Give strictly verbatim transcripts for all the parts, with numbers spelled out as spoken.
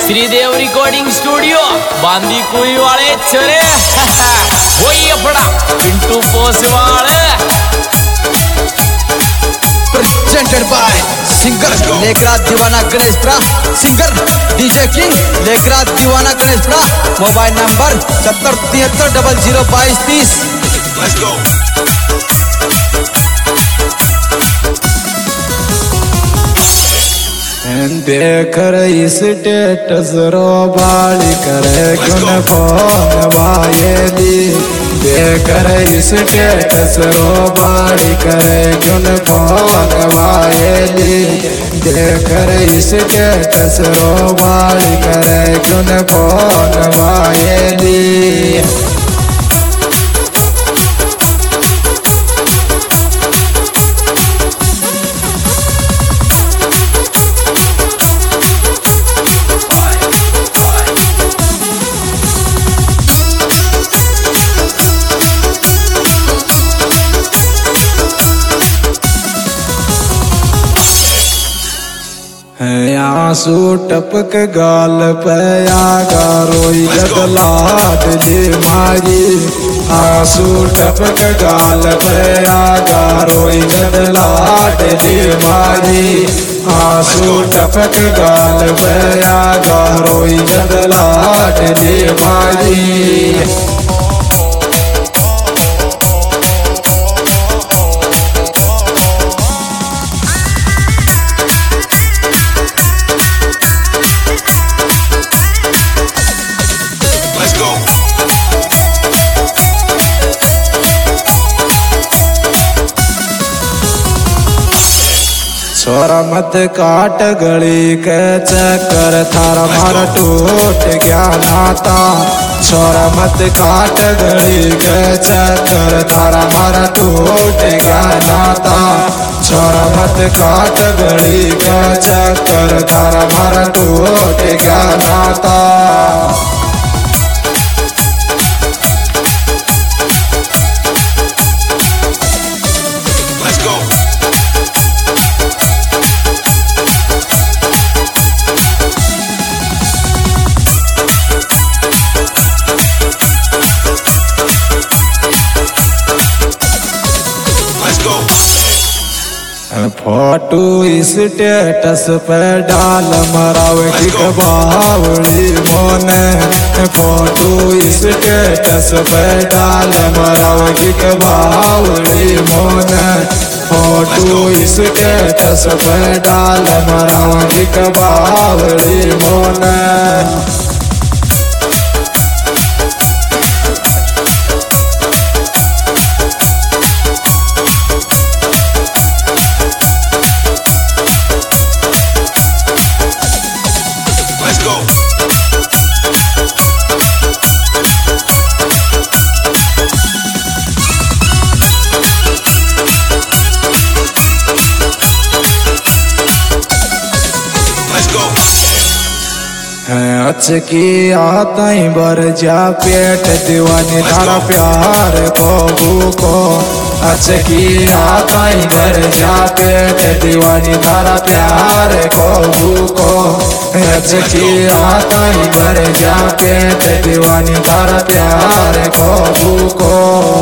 Shridev recording studio बांदी कुई वाले चले वही अपना Pintu Poswal presented by singer Lekrat Deewana Ganeshpura singer DJ king Lekrat Deewana Ganeshpura mobile number सत्तर तिहत्तर डबल जीरो बाईस तीस। देख रही स्टेटस रो बाली करे गुन फोन वायेली देख रही स्टेटस रो बाली करे गुन फोन वायेली देख रही स्टेटस रो बाली करे गुन फोन वायेली। आंसू टपक गाल पे आगा रोई गदलाट ले मारी आंसू टपक गाल पे आगा रोई गदलाट ले मारी आंसू टपक गाल पे आगा रोई गदलाट ले मारी। छोरा मत काट गली के चक्कर थारा मारा टूट गया नाता छोरा मत काट गली के चक्कर थारा मारा टूट गया नाता छोरा मत काट गली के चक्कर थारा मारा टूट गया नाता। फोटो स्टेटस पे डाल मरावे की बावड़ी मोने फोटो स्टेटस पे डाल मरावे की बावड़ी मोने फोटो स्टेटस पे डाल मरावे की बावड़ी मोने। अचकी आता ही बर जा पेट दीवानी तारा प्यार को को अचकी आता ही बर जा पेट दीवानी तारा प्यार को को अचकी आता ही बर जा पेट दीवानी तारा प्यार को को।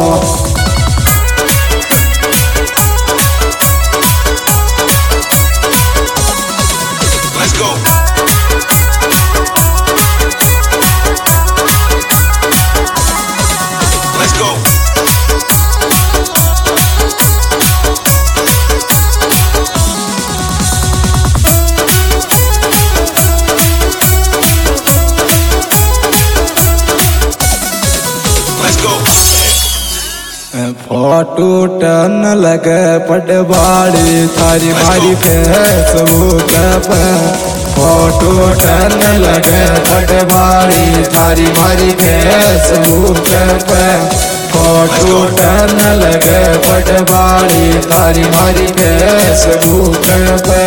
फोटो टन लगे पटवाड़ी थारी मारी फेसबुक पे फोटो टन लगे पटवाड़ी थारी मारी फेसबुक पे फोटो टन लगे पटवाड़ी थारी मारी फेसबुक पे।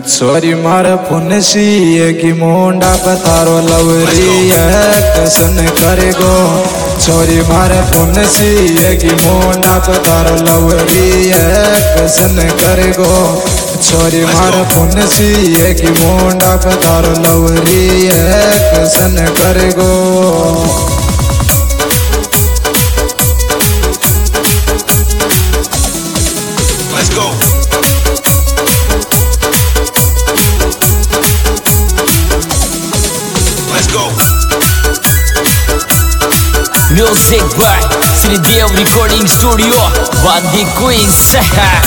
छोरी मार पुनसी की मोंडा पतारो लवरी कसन करे गो छोरी मार पुनसी की मोंडा पतारो लवरी कसन करे गो छोरी मार पुनसी की मोंडा पतारो लवरी कसन करे गो Let's go. Let's go. Music by Sridev Recording Studio, Bandi Queens.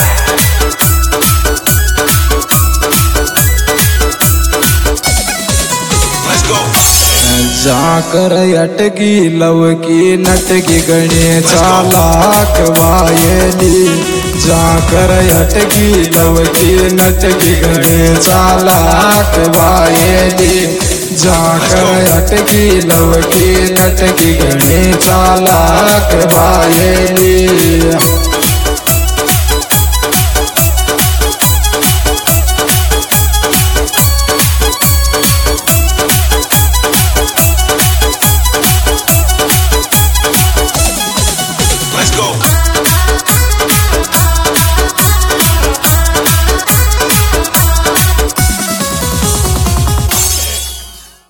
Let's go. जाकर अटकी लवकी नटकी गणे चालाक वायली जाकर अटकी लवकी नटकी गणे चालाक वायली जाकर अटकी लवकी नटकी गणे चालाक वायली